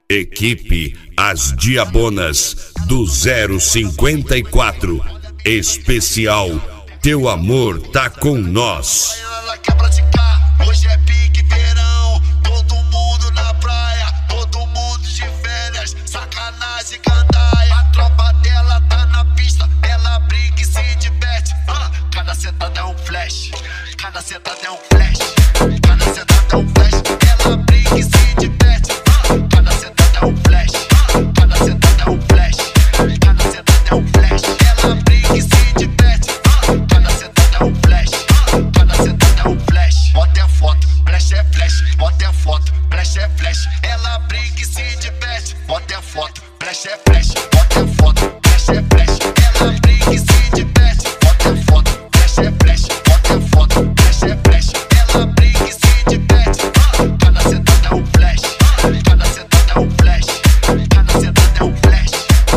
Equipe As Diabonas do 054. Especial Teu Amor Tá Com Nós. Ela quer praticar, hoje é pique verão. Todo mundo na praia, todo mundo de férias. Sacanagem, gandaia. A tropa dela tá na pista, ela briga e se diverte. Cada sentada é um flash, cada sentada é um flash, cada sentada é um flash. Ela briga e se diverte. Cada sentada é um flash, cada sentada é um flash, cada sentada é um flash. Ela briga e se diverte. Cada sentada é um flash, cada sentada é um flash. Bota é foto, flash é flash, bota é foto, flash é flash. Ela briga e se diverte. Bota é foto, flash é flash, bota é foto, flash é flash. Ela briga e se diverte. Bota é foto, flash é flash, bota é foto, flash é flash. Ela briga e se diverte. Cada sentada é um flash, cada sentada é um flash, cada sentada é um flash.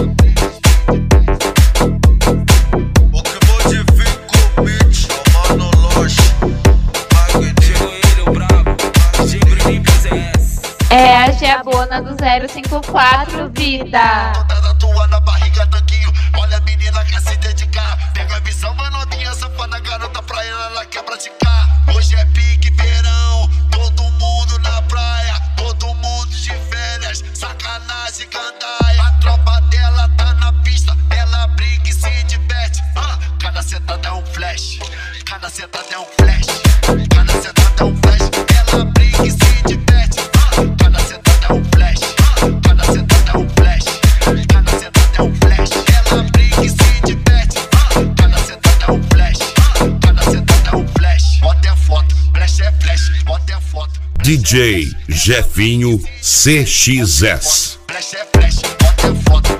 O que modifica o beat, mano, loja. É a Diabona do 054, vida. Toda tua na barriga, tanquinho. Olha a menina quer se dedicar. Pega a visão, mano, novinha safada, garota pra ela quer praticar. Hoje é pique verão, todo mundo na praia, todo mundo de férias. Sacanagem, gandaia. A tropa dela tá na pista, ela briga e se diverte. Cada sentada é um flash, cada sentada é um flash, cada sentada é um flash. Ela briga e se diverte. Cada sentada é um flash, cada sentada é um flash, cada sentada é um flash. Ela briga e se diverte. Cada sentada é um flash, cada sentada é um flash. Bota é foto, flash é flash, bota é foto. DJ Jefinho CXS. Flash é flash, bota é foto.